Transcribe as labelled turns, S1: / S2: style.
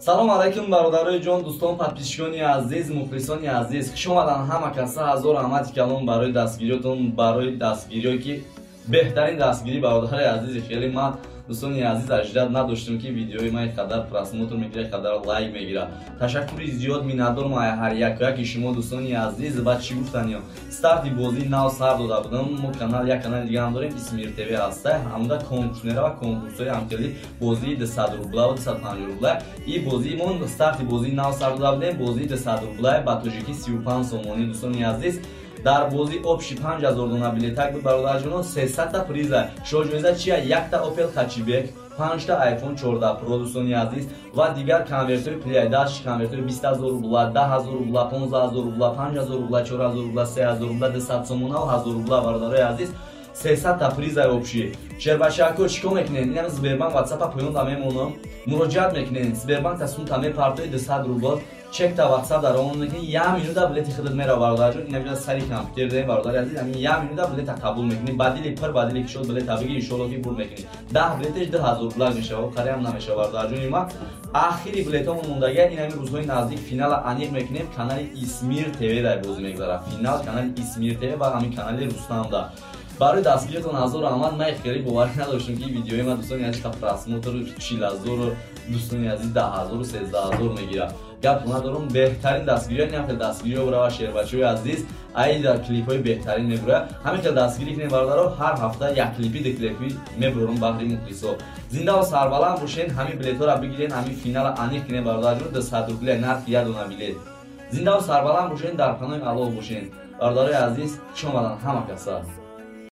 S1: салом алайкум бародарои ҷон, дӯстон, подписчикони азиз, мухлисони азиз, хуш омадан. ҳама каса ҳазор раҳмати калон барои дастгириётон, барои дастгириё ки беҳтарин дастгирӣ бародари азизи хеле. ман дӯстони азиз аждад надоштам ки видеои ман қадар просмотр мегирад, қадар лайк мегирад. ташаккури зиёд миннатдорам ҳар яки шумо дӯстони азиз. ба чӣ гуфтан ё старти бозии нав сар дода будам. мо канал як канали дига ҳам дорем, Исмир ТВ ҳаста. ҳамда конкурснера ва конкурсҳои ҳамкали бозии 200 рубла ва 250 рубла. И бозии мон старти бозии нав сар дода будем. Бозии 200 рубла ба тоҷики 35 сомонӣ. дӯстони азиз, дар бозӣ обши 5000 дона билетак буд бародарҷонон. 300 та приза. шоҳҷоиза чия? 1 та Opel Hatchback, 5 та iPhone 14 Pro дӯстони азиз ва дигар конвертери плейдаsh, конвертери 20000 рубла, 10000 рубла, 15000 рубла, 5000 рубла, 4000 рубла, 3000 рубла, 200 сомона ва 1000 рубла бародари азиз. 300 та приза обши. Шербашако чико мекунем? Инам Сбербанк WhatsApp поён да мемонам. Муроҷиат мекунем. Сбербанк тасун та мепартои 200 рубл. чек та WhatsApp дар он мекунем. Я минута билети хидмат мера бародарҷон. Ина бида сари компютер дем бародари азиз. Ами я минута билета қабул мекунем. Бадили пир бадили кишод билета биги иншоалло ки бур мекунем. 10 билетеш 2000 рубла мешава. Қариам намешава бародарҷони ман. Ахири билетамон мондагия. Инами рӯзҳои наздик финала аниқ мекунем. Канали Исмир ТВ дар бозӣ мегзарад. Финал канали Исмир ТВ ва ҳамин канали Рустам да. барои дастгириётон ҳазор раҳмат. Ман хеле боварӣ надоштам ки видеои ман дӯстони азиз просмотр 40000, дӯстони азиз 10000, 13000 мегирад. гап надорам. беҳтарин дастгириё ин ҳафта дастгириё бара ва шербачои азиз айда клипҳои беҳтарин мебура. ҳамин ки дастгирӣ кунем бародаро. ҳар ҳафта як клипи ду клипи мебурам баҳри мухлисо. зинда ва сарбаланд бошен. ҳамин билетҳоро бигирен. ҳамин финала аниқ кунем бародарҷон. 200 рубля нархи як дона билет. зинда ва сарбаланд бошен. дар паноҳи Аллоҳ бошен бародари азиз. хуш омадан ҳама каса.